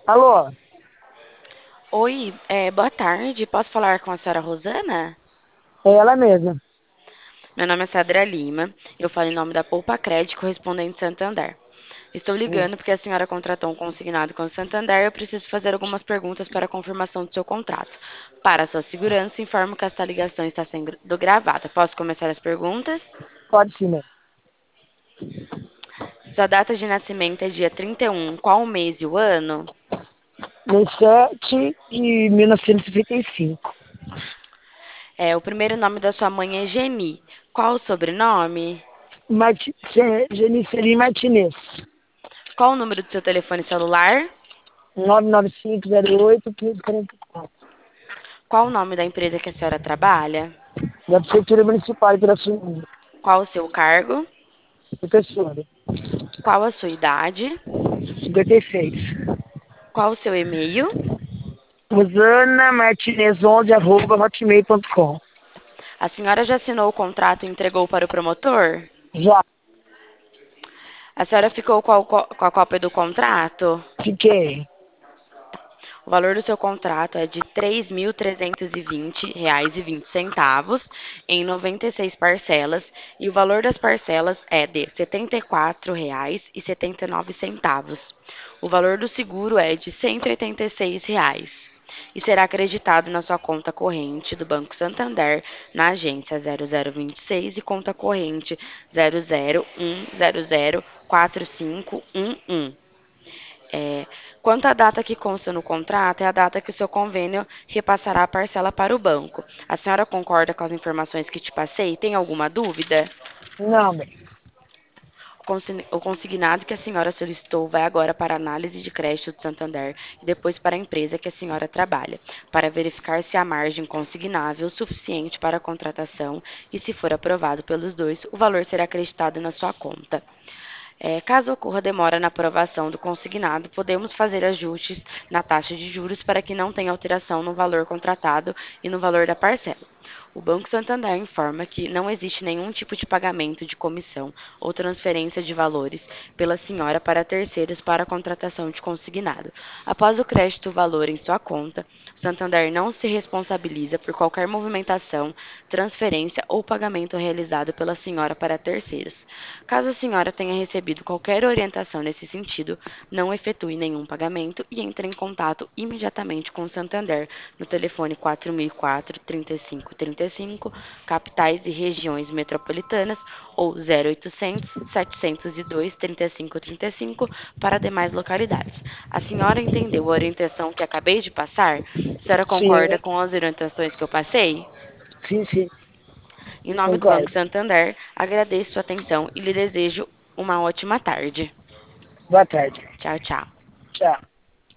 Alô, Oi, boa tarde. Posso falar com a senhora Rosana? é ela mesma. Meu nome é Sandra Lima. Eu falo em nome da Poupa Crédito, correspondente Santander. Estou Hum, ligando porque a senhora contratou um consignado com o Santander e eu preciso fazer algumas perguntas para a confirmação do seu contrato. Para sua segurança, informo que esta ligação está sendo gravada. Posso começar as perguntas? Pode sim, né? Sua data de nascimento é dia 31. Qual o mês e o ano? Mês 7 de 1955. O primeiro nome da sua mãe é Geni. Qual o sobrenome? Geniceli Martinez. Qual o número do seu telefone celular? 99508 1544. Qual o nome da empresa que a senhora trabalha? Da Prefeitura Municipal de Pirassununga. Qual o seu cargo? Professora. Qual a sua idade? 56. Qual o seu e-mail? Rosana Martinez 11 @hotmail.com. A senhora já assinou o contrato e entregou para o promotor? Já A senhora ficou com a cópia do contrato? fiquei. O valor do seu contrato é de R$ 3.320,20 em 96 parcelas e o valor das parcelas é de R$ 74,79. O valor do seguro é de R$ 186 e será acreditado na sua conta corrente do Banco Santander na agência 0026 e conta corrente 0010045511. É, Quanto à data que consta no contrato, é a data que o seu convênio repassará a parcela para o banco. A senhora concorda com as informações que te passei? Tem alguma dúvida? Não, bem. O consignado que a senhora solicitou vai agora para a análise de crédito do Santander e depois para a empresa que a senhora trabalha, para verificar se há margem consignável suficiente para a contratação e, se for aprovado pelos dois, o valor será acreditado na sua conta. Caso ocorra demora na aprovação do consignado, podemos fazer ajustes na taxa de juros para que não tenha alteração no valor contratado e no valor da parcela. O Banco Santander informa que não existe nenhum tipo de pagamento de comissão ou transferência de valores pela senhora para terceiros para a contratação de consignado. Após o crédito do valor em sua conta, o Santander não se responsabiliza por qualquer movimentação, transferência ou pagamento realizado pela senhora para terceiros. Caso a senhora tenha recebido qualquer orientação nesse sentido, não efetue nenhum pagamento e entre em contato imediatamente com o Santander no telefone 4004 3535, capitais e regiões metropolitanas, ou 0800 702 3535 para demais localidades. A senhora entendeu a orientação que acabei de passar? A senhora Sim, concorda com as orientações que eu passei? sim, Em nome do Banco concordo. Santander, agradeço sua atenção e lhe desejo uma ótima tarde. Boa tarde. Tchau, tchau. Tchau.